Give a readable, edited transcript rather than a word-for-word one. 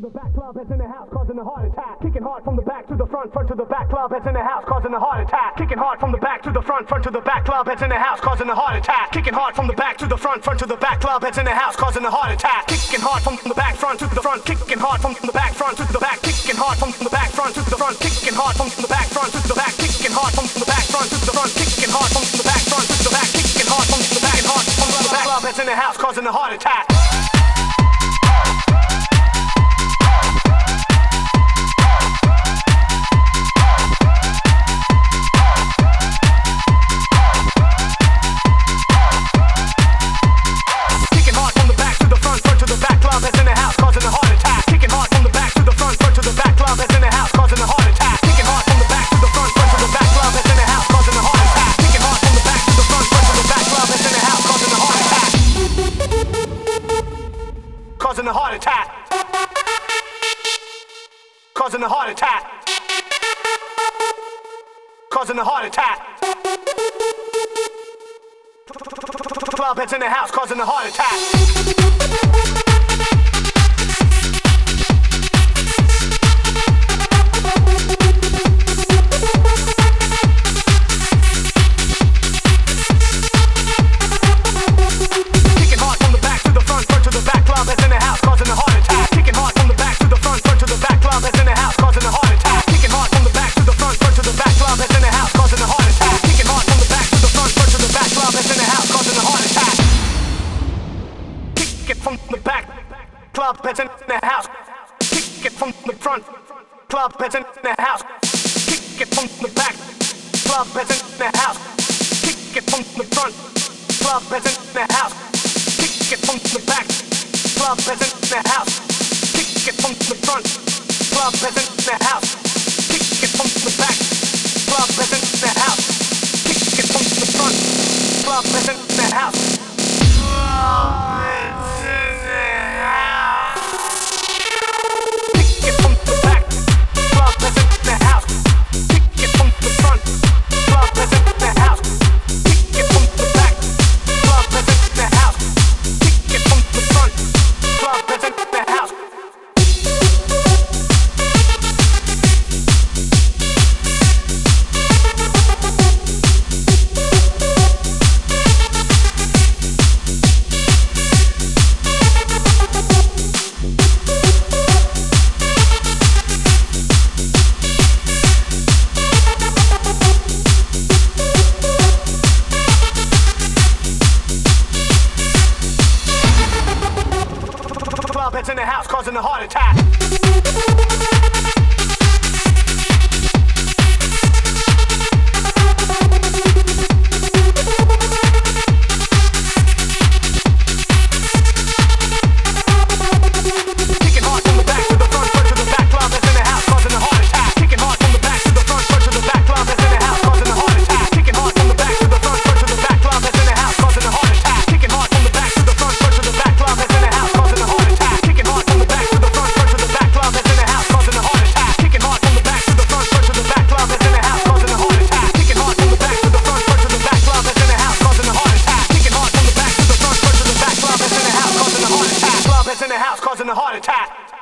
the back, club heads in the house, causing a heart attack. Kicking hard from the back to the front, front to the back, club heads in the house, causing a heart attack. Kicking hard from the back to the front, front to the back, club heads in the house, causing a heart attack. Kicking hard from the back to the front, front to the back, club heads in the house, causing a heart attack. Kicking hard from the back, front to the front, kicking hard from the back, front to the back, kicking hard from the back, front to the front, kicking hard from the back, front to the back, kicking hard from the back, front to the front, kicking hard from the back, front to the back, kicking hard from the back, hard from the back, club heads in the house, causing a heart attack. Causing a heart attack. Causing a heart attack. Causing a heart attack. Club heads in the house, causing a heart attack. From the back, club heads in the house. Kick it from the front, club heads in the house. Kick it from the back, club heads in the house. Kick it from the front, club heads in the house. Kick it from the back, club heads in the house. Kick it from the front, club heads in the house. Kick it from the back, club heads in the house. Kick it from the front, club heads in the house. Club heads in the house, causing a heart attack. In the house, causing a heart attack.